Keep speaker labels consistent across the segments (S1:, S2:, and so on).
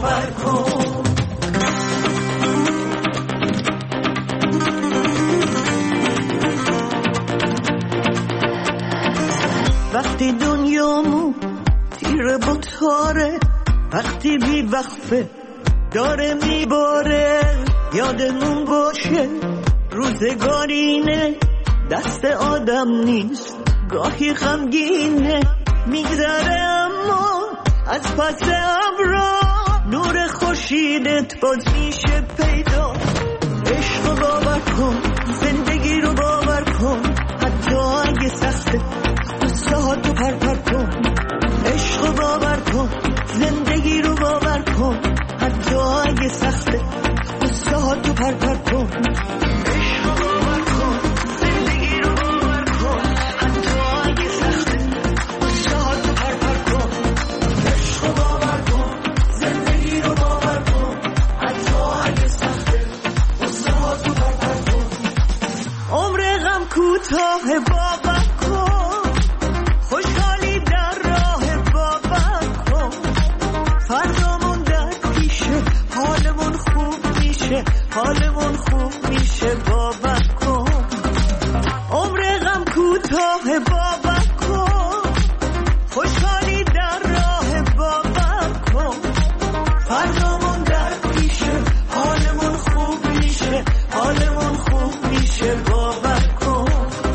S1: باور کن. وقتی دنیامو تیره بطاره، وقتی بی وقفه داره میباره، یادمون باشه روزگارینه، دست آدم نیست گاهی غمگینه، میگذره اما از پس ابرا نور خورشیدت باز میشه پیدا. عشق رو باور کن، زندگی رو باور کن، حتی اگه سخته قصه ها تو پر کن. عشق رو باور کن، زندگی رو باور کن، حتی اگه سخته قصه ها تو پر کن. عشق رو باور کن، زندگی رو باور کن، حتی اگه سخته قصه ها تو پر کن. عشق رو باور کن، زندگی رو باور کن، حتی اگه سخته قصه ها تو پر کن. عمر غم کوتاه باور کن، خوشحالی در راه باور کن، فردامون در پیشه، حالمون خوب میشه، حالمون خوب میشه باور کن. عمر غم کوتاه باور کن، خوشحالی در راه باور کن، فردامون در پیشه، حالمون خوب میشه، حالمون خوب میشه باور کن.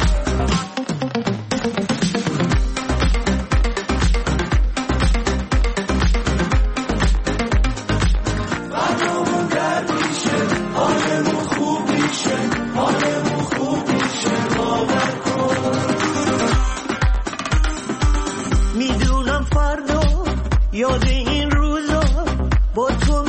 S1: میدونم فردا یاد این روزا با تو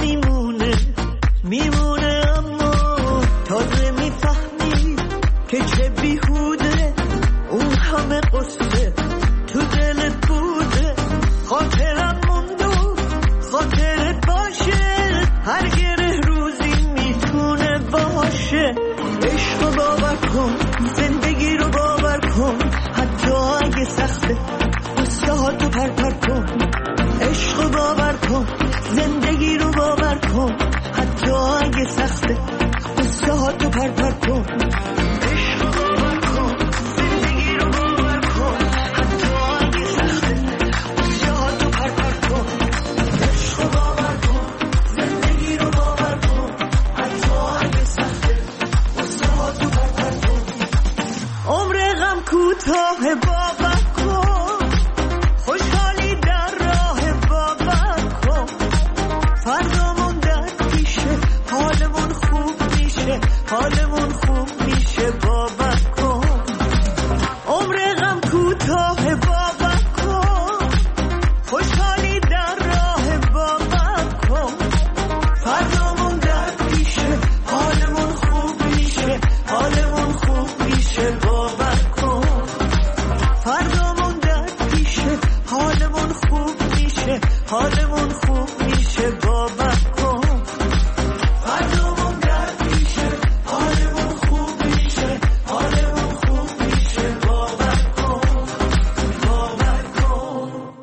S1: میمونه، اما تازه میفهمی که چه بیهوده اون همه قصه تو دلت بوده. خاطرم موندو خاطرت باشه، هر گره روزی میتونه باشه. عشق رو باور کن، زندگی رو باور کن، حتی اگه سخته قصه ها تو پر کن. عشق رو باور کن، زندگی رو باور کن، حتی اگه سخته قصه ها تو پر کن. عشق رو باور کن، زندگی رو باور کن، حتی اگه سخته قصه ها تو پر کن. عشق رو باور کن، زندگی رو باور کن، حتی اگه سخته قصه ها تو پر کن. عمر غم کوتاه باور کن، خوشحالی در راه باور کن، فردامون در پیشه، حالمون خوب میشه، حالمون خوب میشه باور کن. عمر غم کوتاه باور کن، خوشحالی در راه باور کن، فردامون در پیشه، حالمون خوب میشه، حالمون خوب میشه باور کن. فردامون در پیشه، حالمون خوب میشه، حالمون خوب میشه باور کن. فردامون در پیشه، حالمون خوب میشه، حالمون خوب میشه باور کن، باور کن.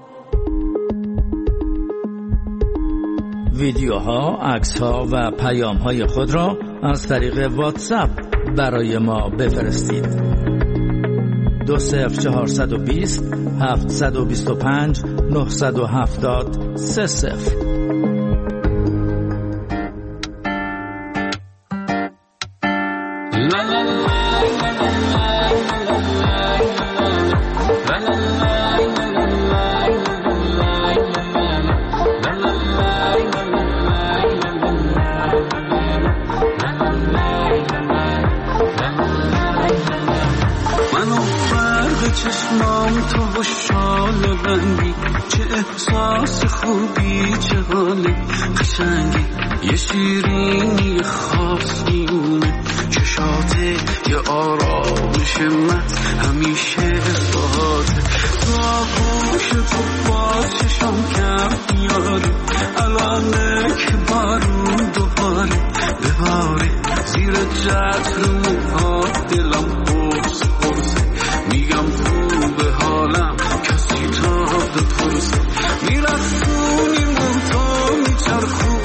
S2: ویدیوها، عکس‌ها و پیام‌های خود را از طریق واتساپ برای ما بفرستید. 20420 725 970 30.
S3: چشمام تو و شال رنگی، چه احساس خوبی، چه حالی قشنگی، یه شیرینی خاص میمونه چشاته، یه آرامش من همیشه باهاته. تو آغوش تو باز چشم کرد یاری، الانه که بارون دوباره بباره، زیر جتر موها دلم پرس پرسه، میگم خوبه حالم کسی تا بپرسه، میرخونیم تو میچرخون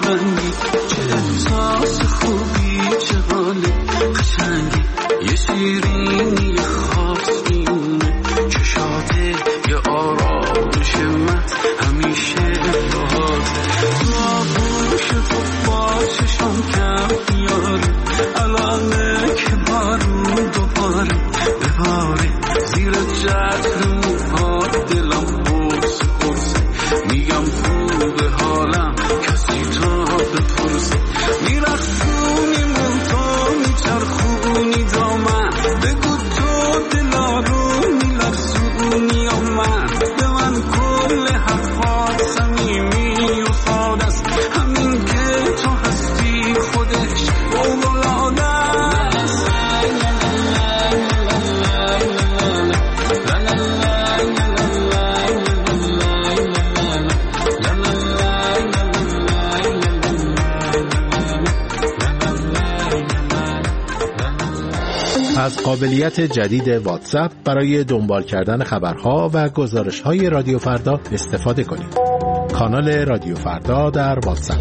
S3: بندی چه احساس خوبی چه حاله قشنگی یه شیرینی خاص میونه چشاته یه آرامش من همیشه باهات تو آغوش تو با چشم کم بیاره الانه که بارون دوباره بباره زیر جد موهات دلم قرصه قرصه میگم خوبه حالم کسی تا بپرسه میرخصونی منتا میچرخونی دامن بگو تو دلا رو میلرزونی یا من به من کل حرفات صمیمی و ساده است همین که تو هستی خودش فوق‌العاده است
S4: از قابلیت جدید واتساپ برای دنبال کردن خبرها و گزارش‌های رادیو فردا استفاده کنید. کانال رادیو فردا در واتساپ.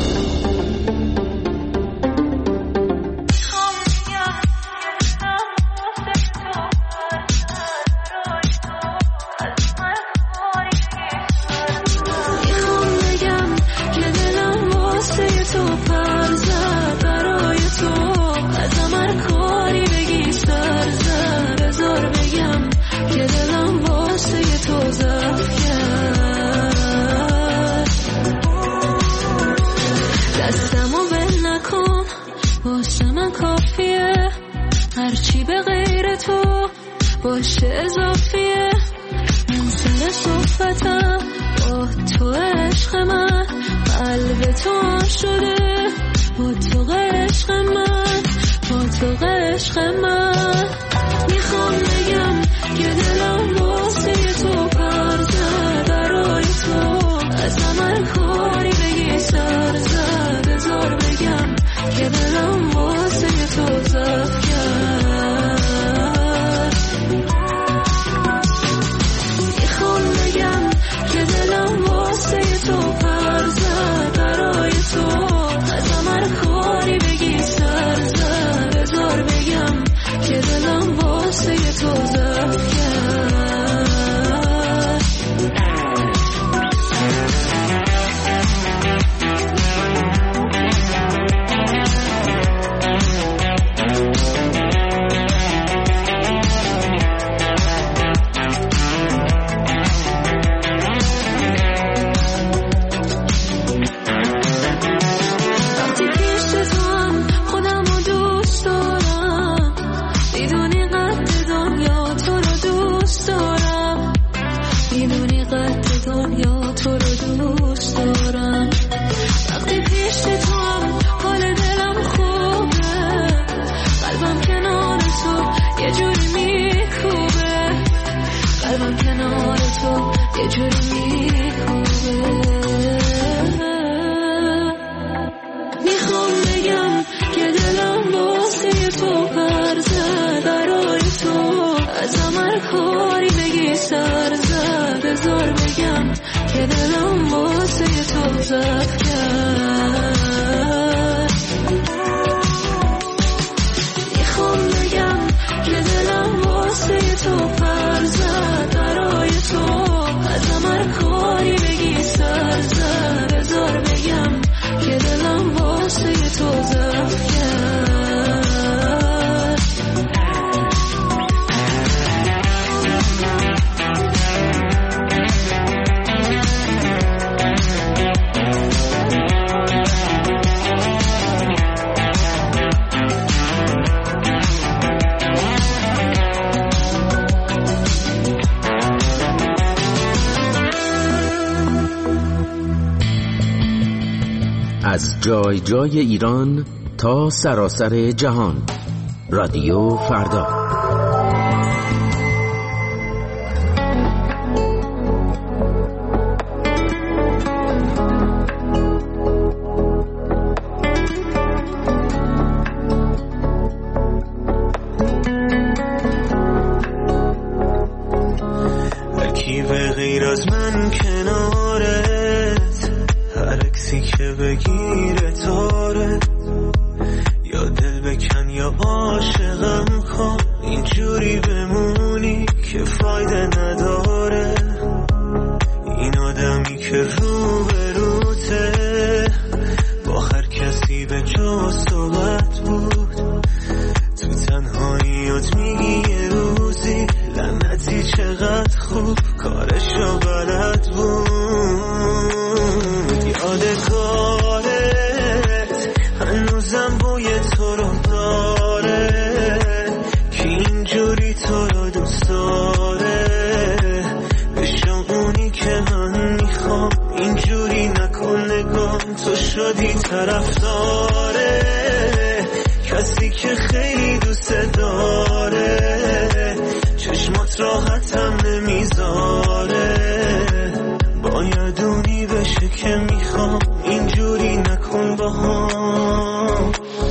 S5: هرچی به غیر تو باشه اضافیه من سر صحبتم با تو عشق من قلب تو شده با تو عشق من با تو عشق من میخوام بگم که دلم واسه تو پر زد برای تو از من کاری بگی سر زد بذار بگم که دلم واسه تو زد
S6: از جای جای ایران تا سراسر جهان، رادیو فردا.
S1: هرکی به غیر از من کنارت، هر عکسی که بگی چقدر خوب کارشو بلد بود. یادگارت هنوزم بوی تو رو داره که اینجوری تو رو دوست داره. بشو اونی که من میخوام، اینجوری نکن نگام تو شدی طرفداره کسی که خیلی دوست داره. چشمات راحتم نمیذاره، باید اونی بشه که میخوام، اینجوری نکن با هم.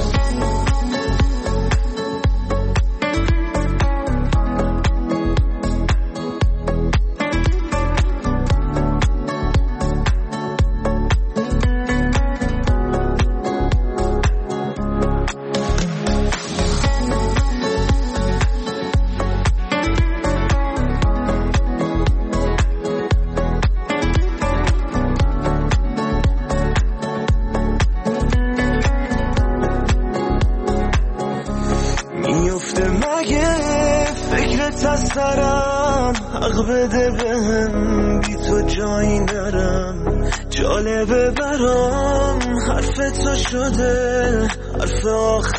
S1: حق بده بهم بی تو جایی نرم. جالبه برام حرف تو شده حرف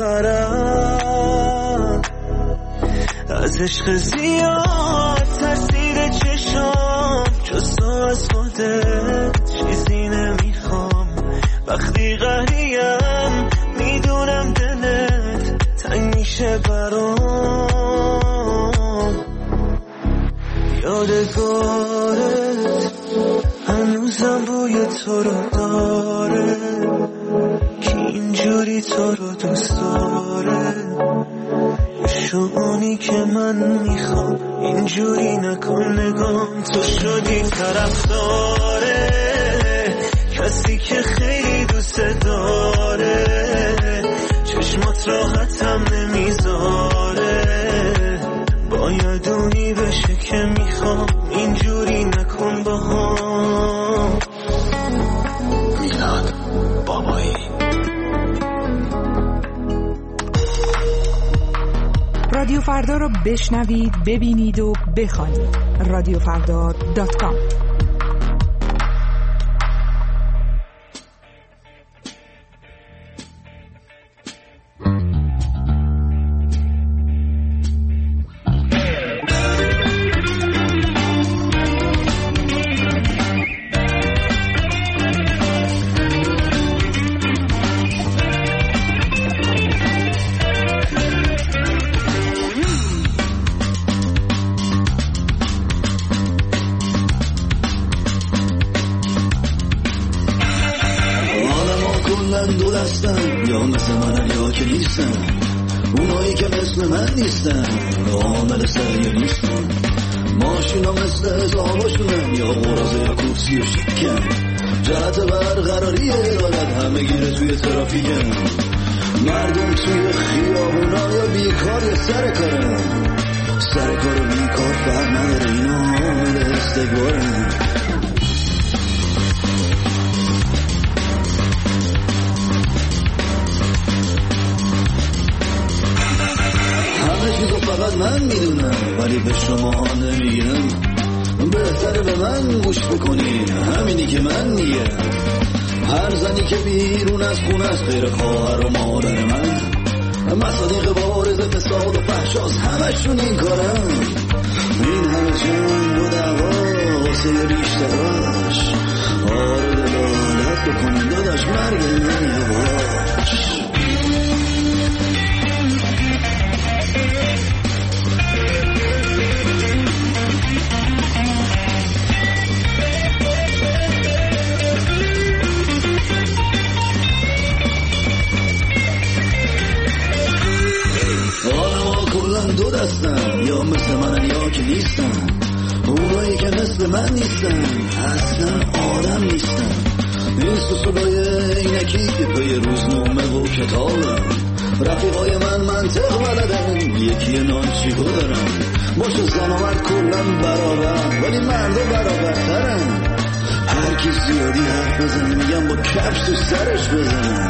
S1: آخرم. از عشق زیاد ترسیده چشام، جز تو از خودت چیزی نمیخوام. وقتی قهریم میدونم دلت تنگ میشه برام. یادگارت هنوزم بوی تو رو داره که اینجوری تو رو دوست داره. شونی که من میخوام، اینجوری نکن نگام تو شدی طرفداره کسی که خیلی دوست داره. چشمات راحتم نمیذاره، باید اونی بشه که میخوام، اینجوری نکن با هم.
S3: میلاد بابایی.
S7: رادیو فردا رو بشنوید، ببینید و بخوانید. radiofrda.com.
S8: دو دستن یا مثل منن یا که نیستن، اونایی که مثل من نیستن عامل سریع نیستن. ماشینا مثل حساباشونن یا قرازه یا کرسی و شکن. جهت برقراری عدالت همه گیره توی ترافیکن. مردم توی خیابونا یا بیکار یا سر کارن. سر کار و بیکار فرق نداره، اینا عامل استکبارن. فقط من میدونم ولی به شما نمیگم. بهتره به من گوش بکنین، همینی که من میگم. هر زنی که بیرون از خونه است غیر خواهر و مادر من، مصادیق بارز فساد و فحشاست همشون این کارن. این همه جنگ و دعوا واسه ریشتراش. آره دلالت بکنین داداش، مرگ من یواش. دو دستن یا مثل منن یا که نیستن، اونایی که مثل من نیستن اصلا آدم نیستن. این سوسولای اینکی که پای روزنامه و کتابن. رفیقای من منطق بلدن، یکی نانچیکو دارن. باشه زن و مرد کلن برابر ولی مردا برابرترن. هر کی زیادی حرف بزنه میگم با کفش تو سرش بزنن.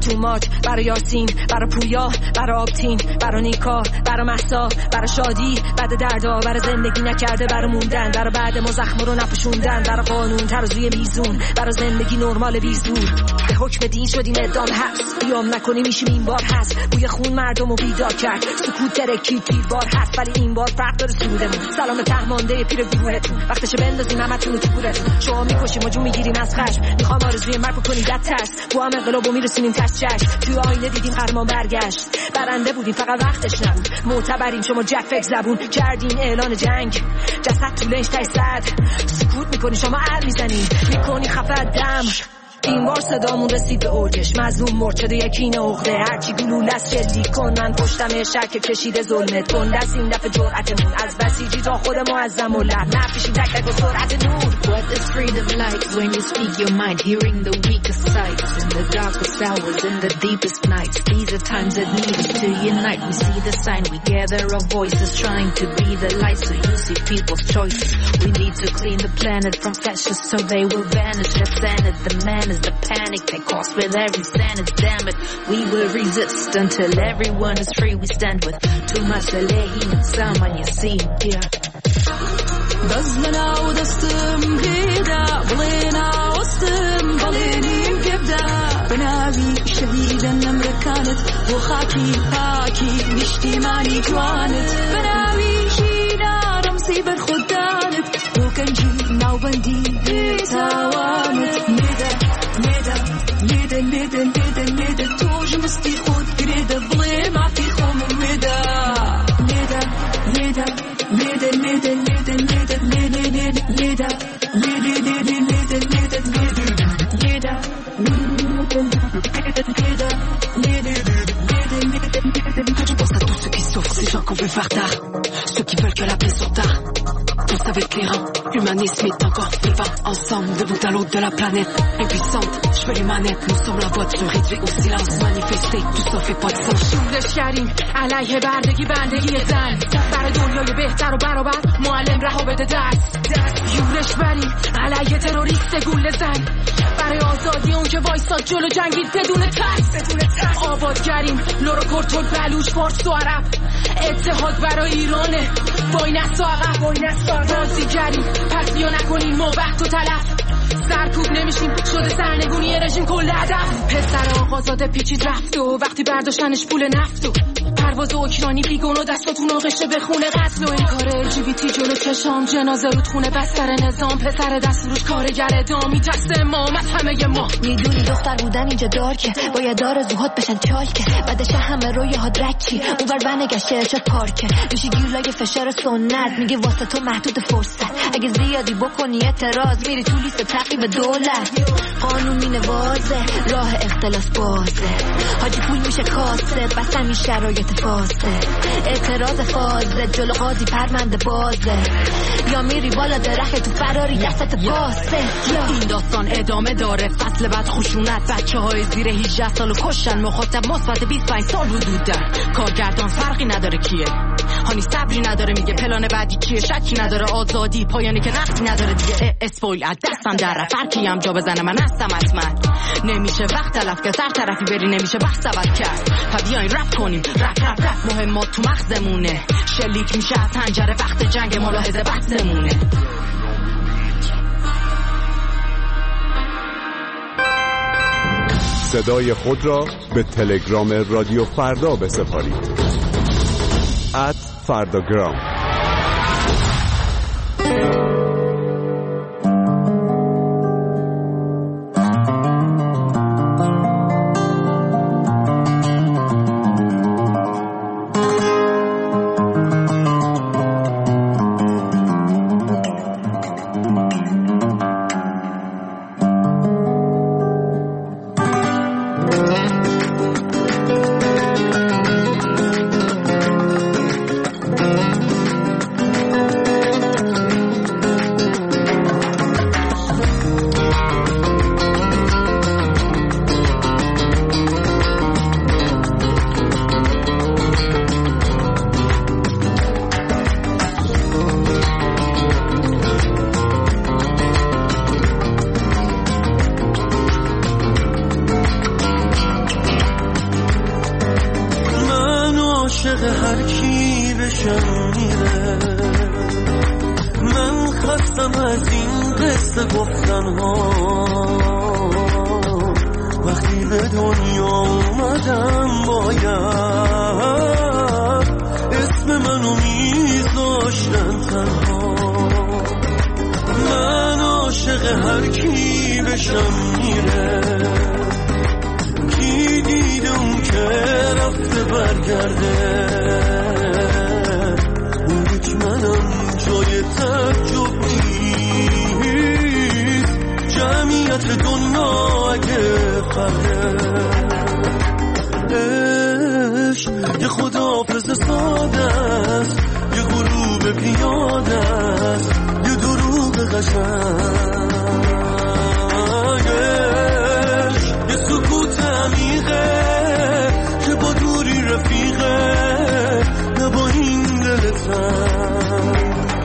S9: توماج، برای یاسین، برای پویا، برای آبتین، برای نیکا، برای مهسا، برای شادی بعد دردا، برای زندگی نکرده، برای موندن، برای بعد ما زخم رو نپوشوندن، برای قانون ترازوی میزون، برای زندگی نرمال بیزور. به حکم دین شدیم اعدام حبس، قیام نکنی میشیم این بار هست. بوی خون مردم رو بیدار کرد، سکوت ترکی بار هست، ولی این بار فرق داره سودمون. سلام تهمانده پیر گروهتون، وقتشه بندازیم همتون رو تو گورتون. شما میکشیم و جو میگیریم از خشم، میخوام آرزوی مرگ کنید در ترس. با هم انقلابو میرسونیم تشجش، توی آینه دیدیم قهرمان برگشت. برنده بودیم فقط وقتش نبود، معتبریم شما جک فک زبون کردین اعلان جنگ. جسد تو لنج تای صد، سکوت میکنی شما عر میزنی، میکنی خفه دم. این بار صدامون رسید به اوجش، مظلوم مرد شده یکین عقده. هرچی گلوله است شلیک کن، من پشتم شک کشیده ظلمت کن. دست این دفعه جرأتمون از بسیجی تا خود معظم و لب نفیشیم تک تک و سرعت نور.
S5: What is freedom like when you speak your mind, hearing the weakest sides in the darkest hours, in the deepest nights? These are times that need us to unite. We see the sign, we gather our voices, trying to be the light so you see people's choices. We need to clean the planet from fascists so they will vanish. The planet, the man is the panic they cause with every sentence. Damn it, we will resist until everyone is free. We stand with too much Alehi and someone you see here.
S10: بزلنا ودستم بيدا بلينا وستم بليني كبدا بنابي شهيدا نمر كانت وخاكي هاكي نشتيماني جوانت بنابي شينا رمسي بالخدانت وكنجي ناوبندي بتاوانت ميدا ميدا ميدا ميدا ميدا ميدا توج مستي خود قريدا بلي ما في خوم ميدا ميدا ميدا ميدا ميدا ميدا ميدا Je pense à tous ceux qui souffrent, ces gens qu'on veut faire tard, ceux qui veulent que la paix soit tard. Tous avec les reins, l'humanisme est encore vivant. Ensemble, de bout à l'autre de la planète, impuissante, je veux les manettes. Nous sommes la voix de se réduire au silence, manifester, tout ça fait pas de sens.
S9: شورش کردیم علیه بردگی بندگی زن، برای دنیای بهتر و برابر معلم رها بده دست. یورش بریم علیه تروریست گول زن، برای آزادی اون که وایساد جلو جنگید بدون ترس. آبادگریم لورو کرتول بلوچ فارس و عرب، اتحاد برای ایرانه وای نسا عقب. بازیگریم پس بیا نکنیم ما وقت و تلف، سرکوب نمیشیم شده سرنگونی رژیم کل هدف. پسر آقازاده پیچید رفت و وقتی برداشتنش پول نفت و پرواز اوکراینی بیگون و دستاتون آغشته به خونه قتل و این کار LGBT جلو چشام، جنازه رود خونه بستر نظام، پسر دست فروش کارگر ادامی دست امام از همه ما.
S5: میدونی دختر بودن اینجا دارکه، باید آرزوهات بشن چالکه، بعدش همه روی ها درکی اونور بنگشته ارشاد پارکه. میشی گیرلای فشار سنت، میگه واسه تو محدود فرصت، اگه زیادی بکنی اعتراض میری تو لیست تعقیب دولت. قانون مینوازه راه اختلاس بازه، حاجی پول میشه کاسه بس همین شرایط فاسه. اعتراض فازه جلو قاضی پرونده بازه، یا میری بالا درخت تو فراری دستت باسه.
S9: این داستان ادامه داره، فصل بعد خشونت، بچه های زیر 18 سالو کشن، مخاطب مثبت 25 سال حدود دارن، کارگردان فرقی نداره کیه، هانی صبری نداره میگه پلان بعدی چیه، شکی نداره آزادی پایانی که نقصی نداره دیگه. اسپویل از دستم در رفت، فرقی هم جا بزنه من هستم حتما، نمیشه وقت تلف که سر طرفی بری نمیشه بحث عوض کرد. پا بیاین رپ کنیم، رپ مهمات تو مغزمونه، شلیک میشه از پنجره وقت جنگ ملاحظه بحثمونه.
S11: صدای خود را به تلگرام رادیو فردا بسپارید. @فرداگرام.
S12: عاشق هر کی بشم میره. من خستم از این قصه گفتن ها، وقتی به دنیا اومدم باید اسم منو میذاشتن تنها. من عاشق هر کی بشم میره، کی دیده اون که رفته برگرده. اون یک منم جای تعجب نیست، جمعیت دنیا اگه فرده. عشق یه خداحافظ ساده است، یه غروب پیاده است، یه دروغ قشنگ. یه سکوت عمیقه که با دوری رفیقه، نه با این دل تنگ.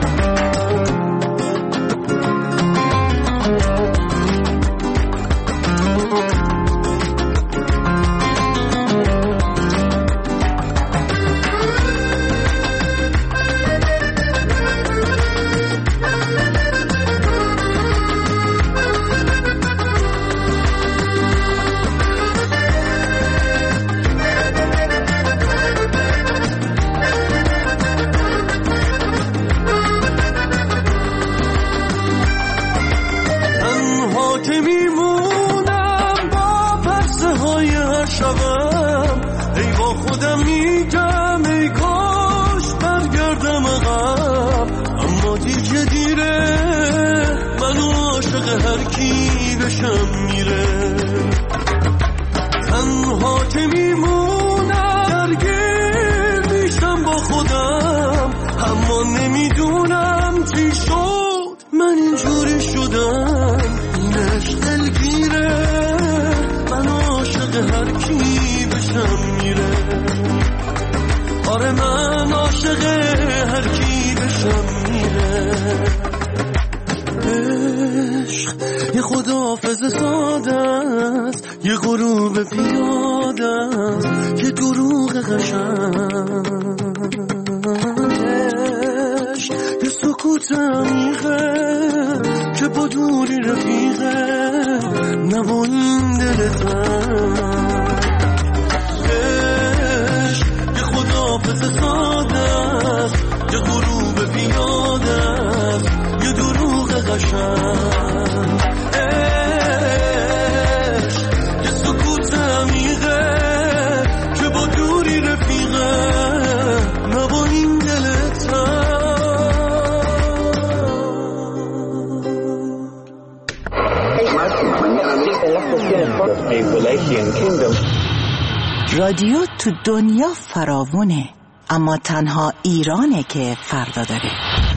S13: رادیو تو دنیا فراوونه، اما تنها ایرانه که فردا داره.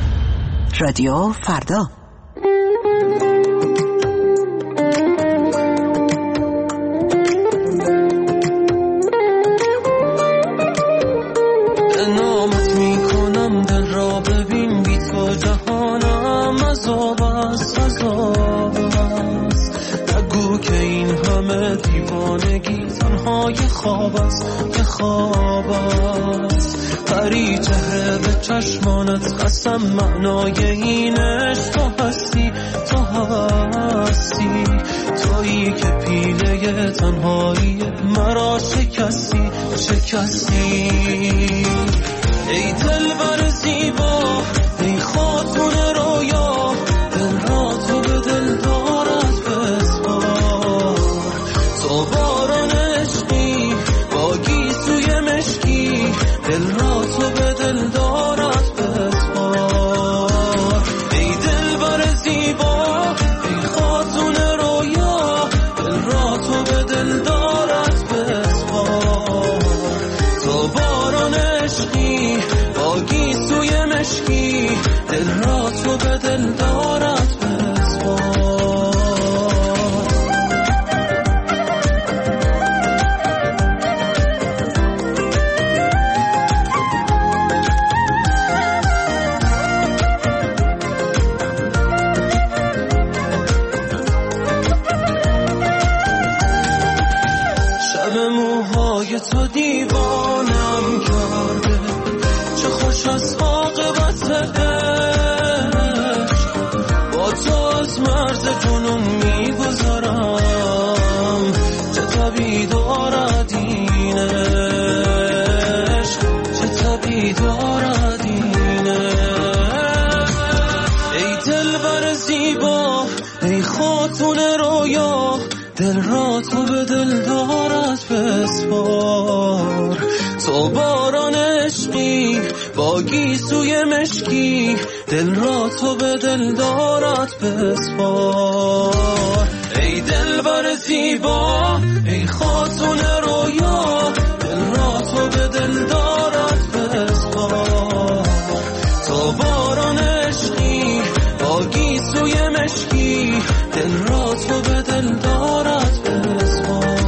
S13: رادیو فردا.
S12: نامت میکنم دل را ببین، بی تو جهانم عذاب است، عذاب است. نگو که این همه دیوانگی تنها یه خواب است، یه خواب است. پری چهره به چشمانت قسم، معنای این عشق تو هستی، تو هستی. تویی که پیله تنهایی مرا شکستی، شکستی. ای دلبر زیبا، ای خاتون رویا، دل را تو به دل دارد بسپار. تو باران عشقی با گیسوی مشکی، دل را تو به دل دارد بسپار. ای دلبر زیبا، ای خاتون رویا، دل را تو به دل دارد بسپار. تو باران عشقی با گیسوی مشکی، دل را تو به دل دارد بسپار. شب موهای تو دیوانم کرد، از عاقبت عشق با تو از مرز جنون میگذارم. چه طبیعی دارد این عشق، چه طبیعی دارد این عشق. ای دلبر زیبا، ای خاتون رویا، دل را تو به دل دارد بسپار. تو باران عشقی با گیسوی مشکی، دل را تو به دل دارد بسپار. ای دلبر زیبا، ای خاتون رویا، دل را تو به دل دارد بسپار. تو باران عشقی با گیسوی مشکی، دل را تو به دل دارد بسپار.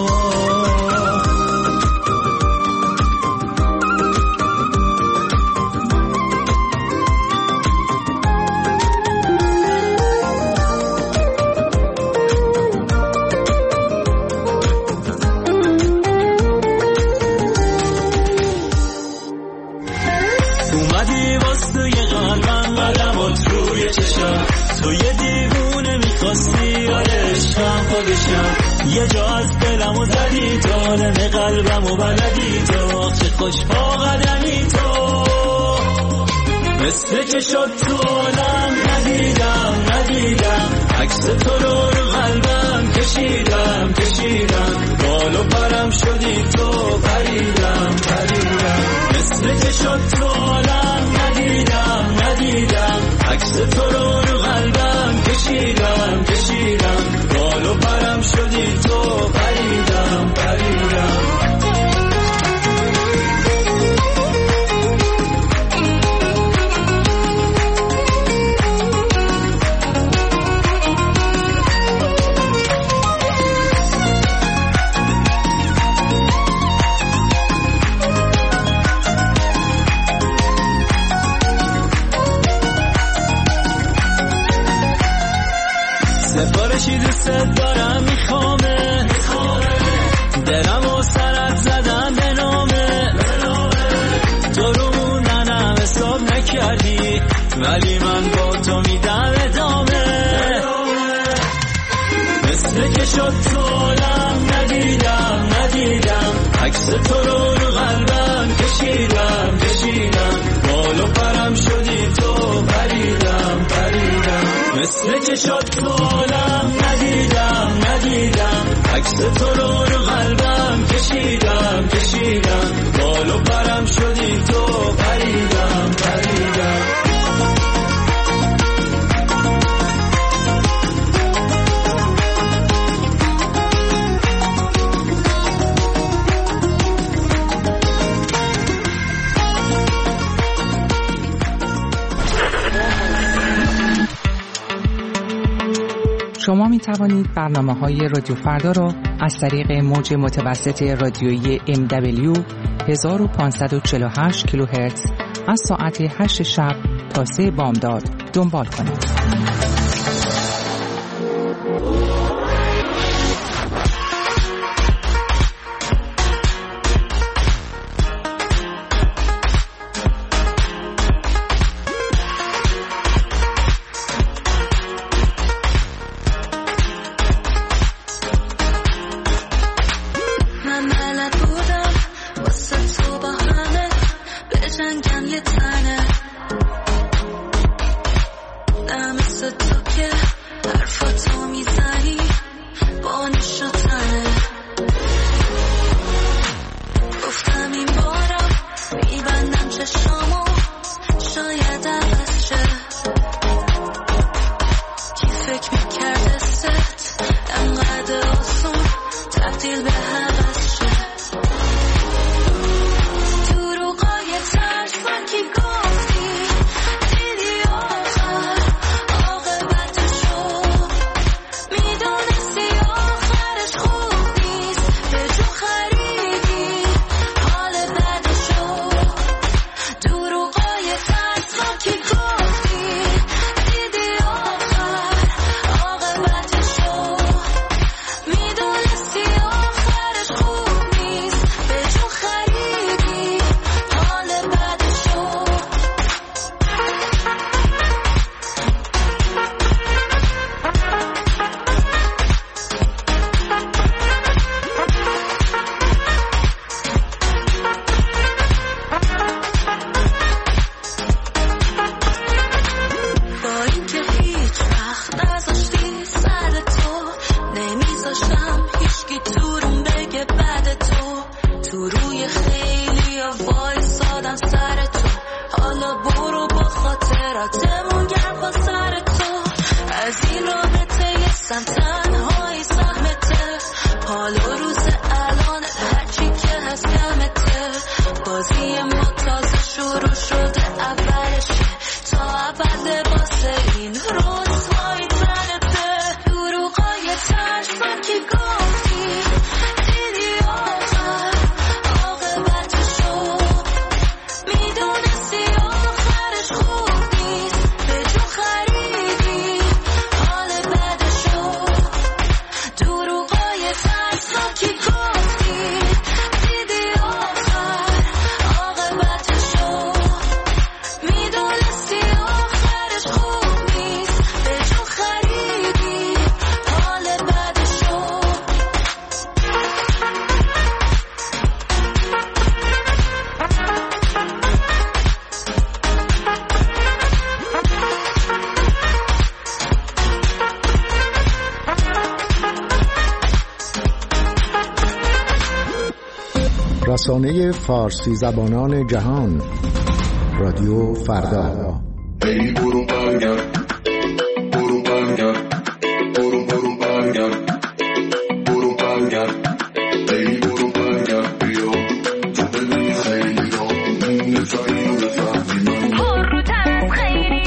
S1: تو یه دیوونه میخواستی عشقم خودشم، یه جا از دلمو زدی، دالم قلبمو بلدی تو، آخ چه خوش پا قدمی تو. مثل که شد تو عالم ندیدم، عکس تو رو قلبم کشیدم، بال و پرم شدی تو، پریدم. مثل که شد تو عالم ندیدم، عکس تو رو قلبم کشیدم، بال و پرم شدی تو، پریدم. سفارشی دوست دارم میخوامه، دلم و سرت زدم به نامه. تو رو موندنم حساب نکردی، ولی من با تو میدم ادامه. مثل که شد تو عالم ندیدم، عکس تو رو قلبم کشیدم، بال و پرم شدی تو، پریدم. مثل که شد تو عالم ندیدم، عکس تو رو قلبم کشیدم، بال و پرم شدی تو، پریدم.
S7: شما می توانید برنامه‌های رادیو فردا را از طریق موج متوسط رادیویی MW 1548 کیلوهرتز از ساعت 8 شب تا 3 بامداد دنبال کنید.
S5: گفتی دیدی آخر عاقبت روی ما تازه شروع شده اولشه تا اول واسه این رسوایی تنته دروغای ترسناکی گفتی دیدی آخر عاقبتشو میدونستی آخرش خوب نیست به جو خریدی حال بدشو دروغای ترسناکی گفتی دیدی آخر عاقبتشو میدونستی آخرش خوب نیست به جو خریدی حال بدشو
S4: رسانه فارسی زبانان جهان رادیو فردا.
S3: ای برو برگرد برو برگرد برو برگرد برو برگرد ای برو برگرد بیا تو بدونی خیلی را نفهمی و بفهمی من
S5: برو ترس خیلی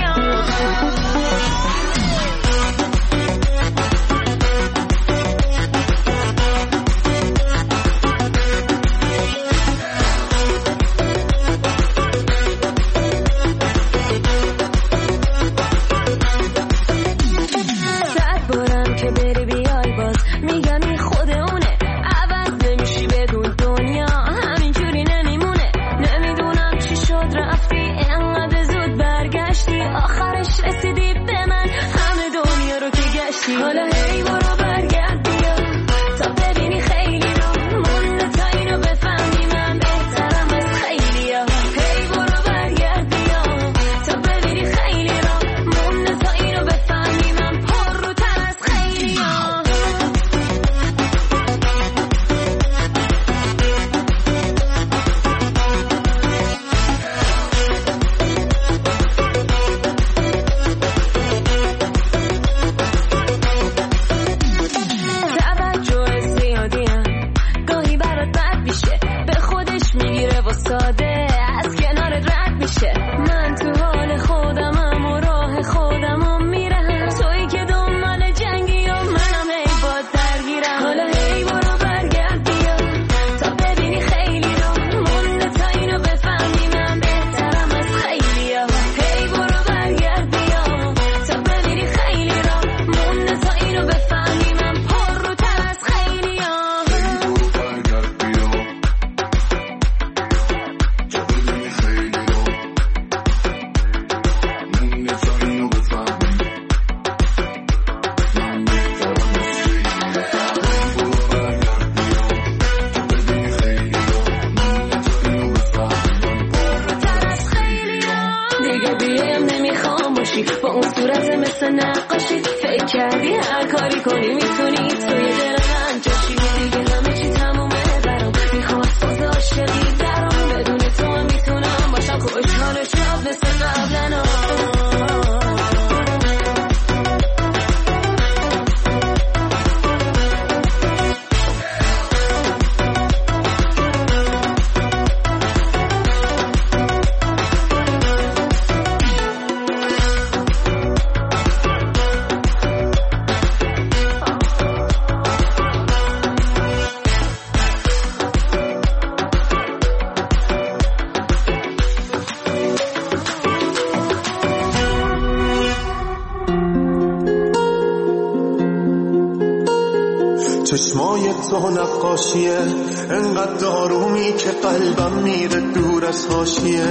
S14: چشمای تو نقاشیه انقدر دارومی که قلبم میره دور از حاشیه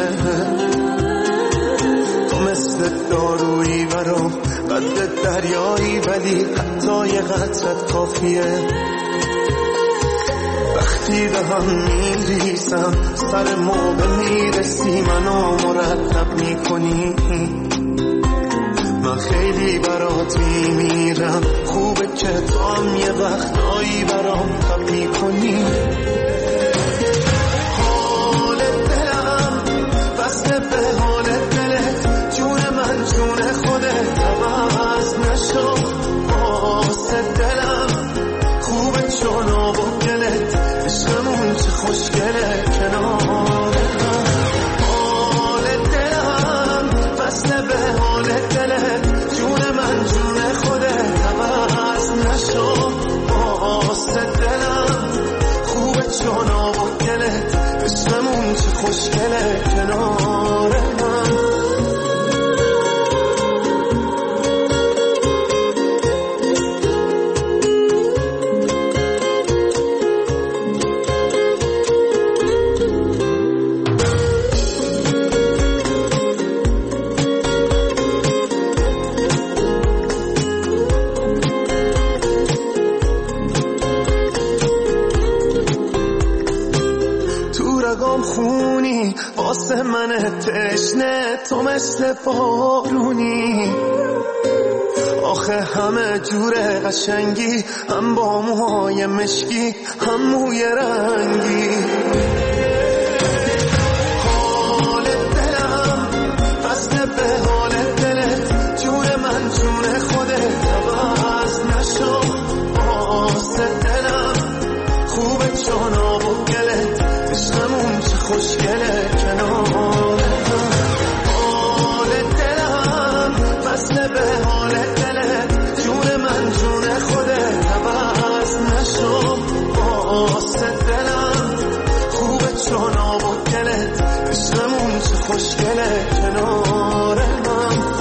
S14: تو مثل دارویی برام قد دریایی ولی حتی یه قطرت کافیه وقتی به هم میریسم سر موقع میرسی منو مرتب میکنی من خیلی برات میمیرم خوبه که تو هم یه وقتایی برام تب میکنی حال دلم بسته به حال دلت جون من جون خودت عوض نشو واسه دلم خوبه چون آب و گلت عشقمون چه خوشگله کنار هم تشنه تو مثل بارونی، آخه همه جوره قشنگی، هم با موهای مشکی هم موی رنگی. حال دلم وصله به حال دلت، جون من جون خودت، عوض نشو واسه دلم، خوبه جاناب و گلت، عشقمون چه خوشگله کنار هم. حال دلم وصله به حال دلت، جون من جون خودت، عوض نشو واسه دلم، خوبه جاناب و گلت، عشقمون چه خوشگله کنار هم.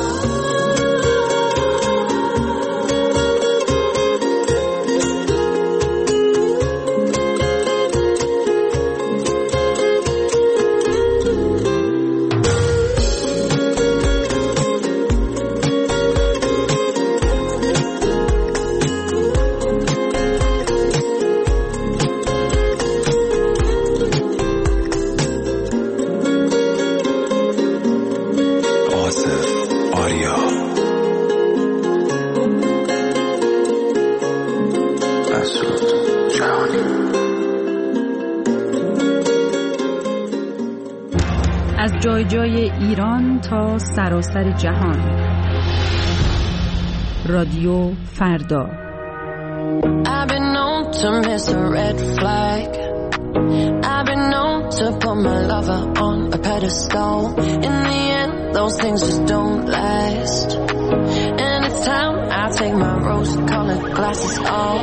S15: از جای جای ایران تا سراسر جهان. رادیو فردا.
S16: I've been known to miss a red flag. I've been known to put my lover on a pedestal. In the end, those things just don't last. And it's time I take my rose-colored glasses off.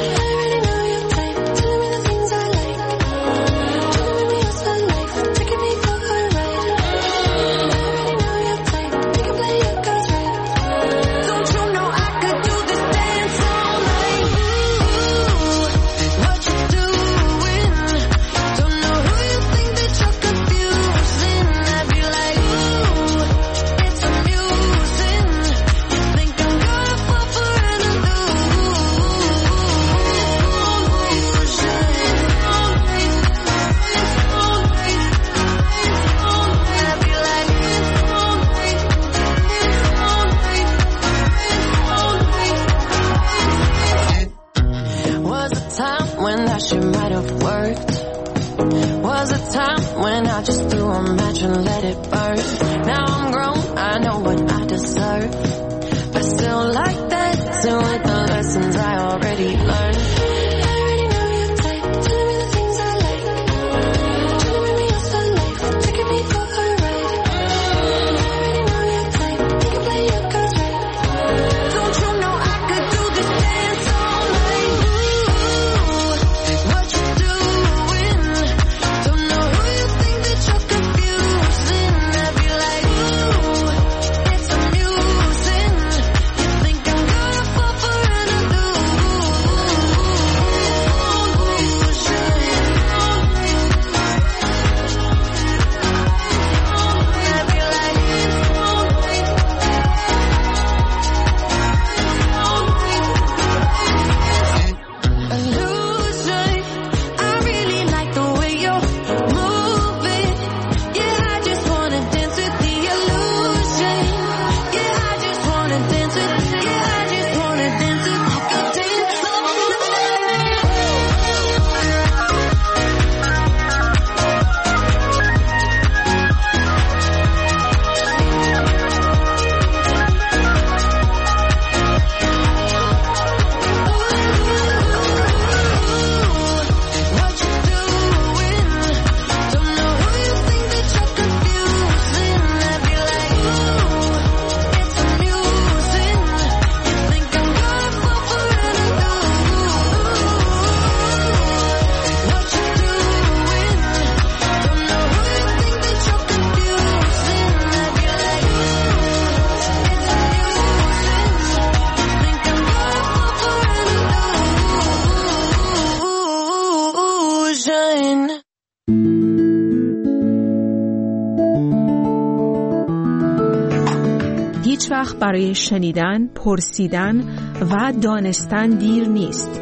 S17: هیچ وقت برای شنیدن، پرسیدن و دانستن دیر نیست.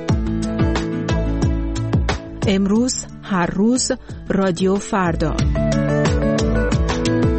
S17: امروز، هر روز، رادیو فردا.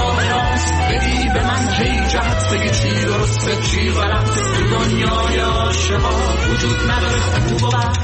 S12: راه راست، بگی به من کی جهت، بگی چی درسته چی غلط. تو دنیای عاشقا وجود نداره خوب و بد.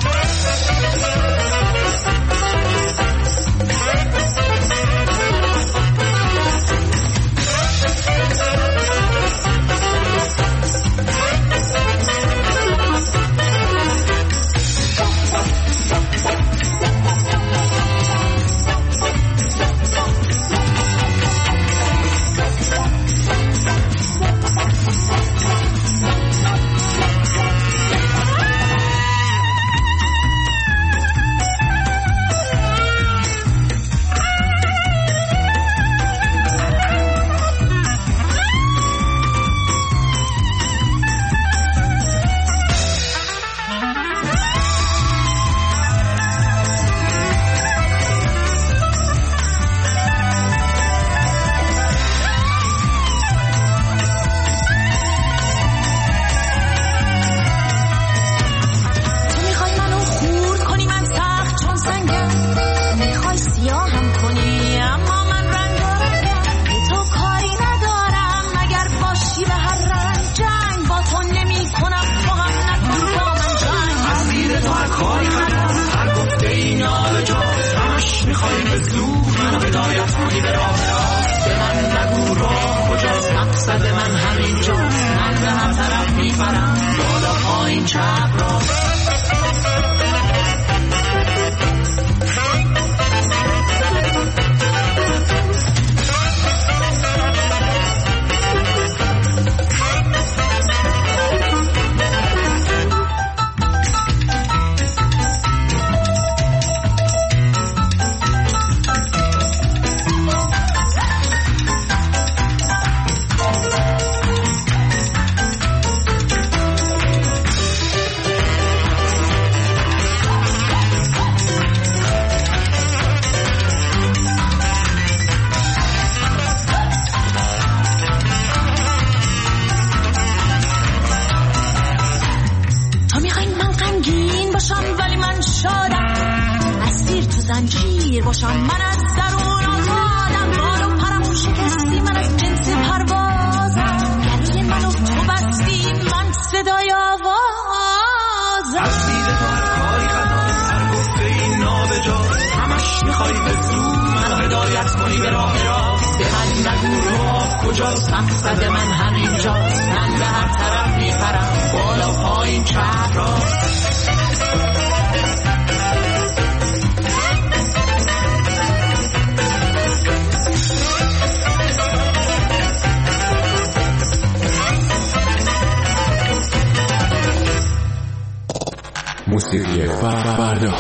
S11: موسیقی فردا.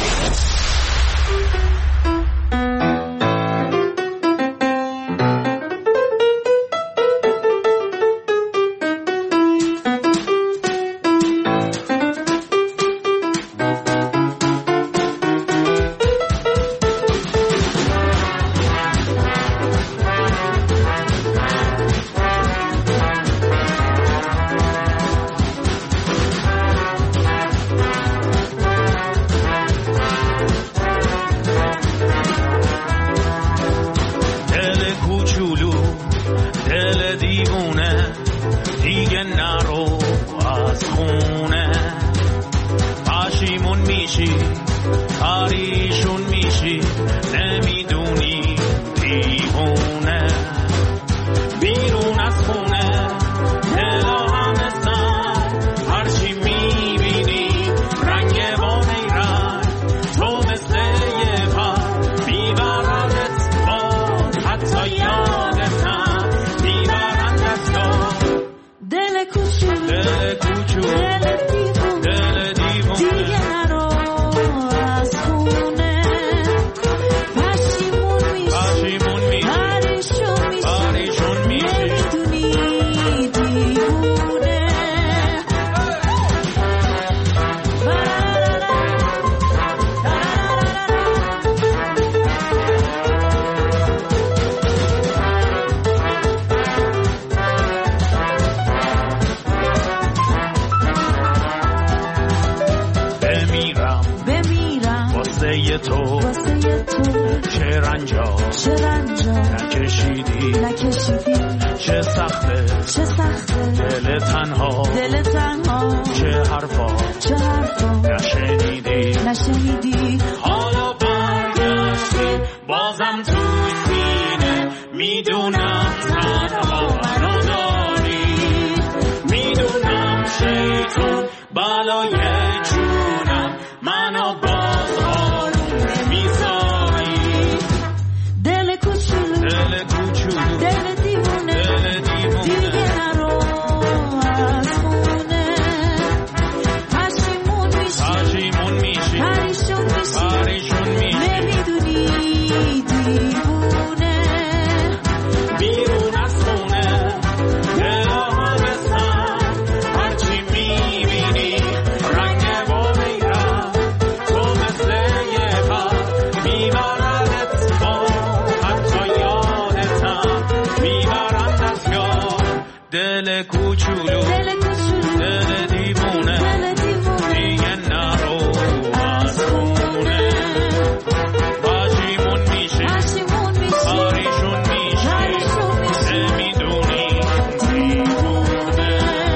S12: نکشیدی چه سخته دل تنها چه حرفا نشنیدی حالا برگشتی بازم توی سینه میدونم تنها منو داری میدونم شیطون بالای جونم منو باز آروم نمیذاری دل کوچولو دل دیوونه دیگه نرو از خونه پشیمون میشی پریشون میشی نمیدونی دیوونه بیرون از خونه دل همه سر هرچی میبینی رنگ با میرم تو مثل یه غم میبردت با حتی یادتم میبرم دست یاد دل کوچولو دل دیوونه دیگه نرو از خونه پشیمون میشی پریشون میشی نمیدونی دیوونه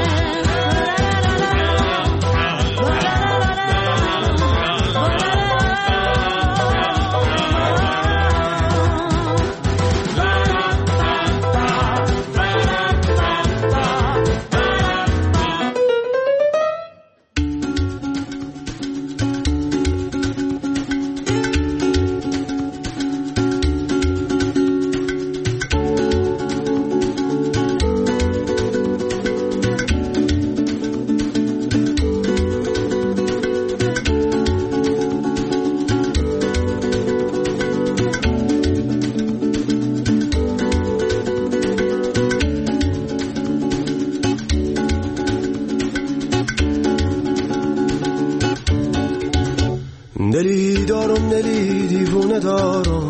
S18: دلی دارم دلی دیوونه دارم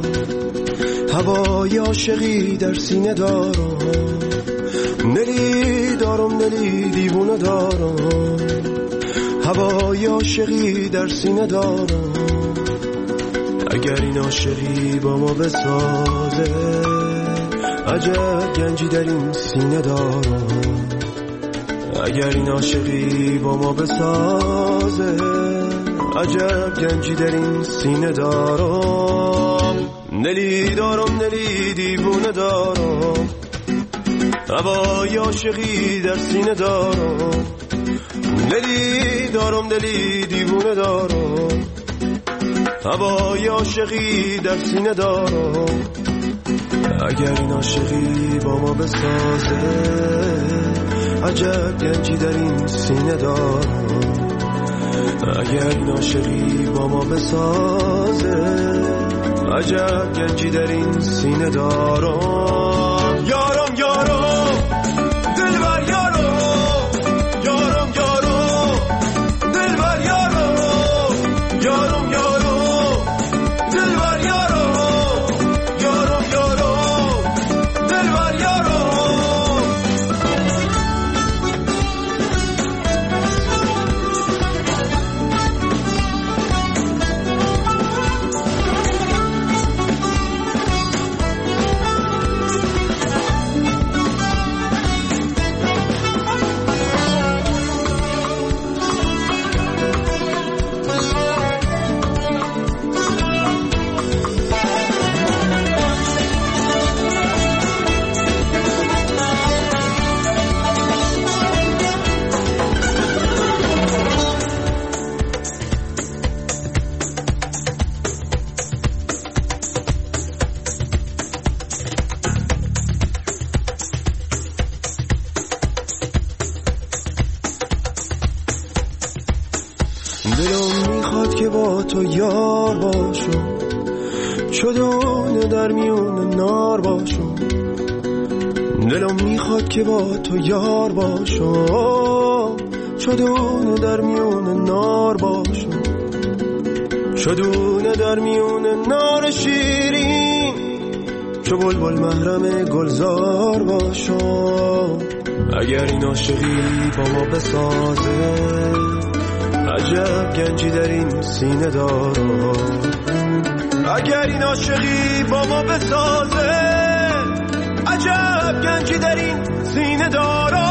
S18: هوای عاشقی در سینه دارم دلی دارم دلی دیوونه دارم هوای عاشقی در سینه دارم اگر این عاشقی با ما بسازه عجب گنجی در این سینه دارم اگر این عاشقی با ما بسازه عجب گنجی در این سینه دارم دلی دارم دلی دیوونه دارم هوای عاشقی در سینه دارم دلی دارم دلی دیوونه دارم هوای عاشقی در سینه دارم اگر این عاشقی با ما بسازه عجب گنجی در این سینه دارم اگر این عاشقی با ما بسازه عجب گنجی در این سینه دارم یارم یارم دلبر یارم یارم یارم دلبر یارم یارم یارم دلبر یارم یارم یارم دلبر یارم دلم میخواد که با تو یار باشم چدونه در میون نار باشم دلم میخواد که با تو یار باشم چدونه در میون نار باشم چدونه در میون نار شیرین چو بلبل محرم گلزار باشم اگر این عاشقی با ما بسازه عجب گنجی در این سینه دارم اگر این عاشقی با ما بسازه شب گنجی در این سینه دارم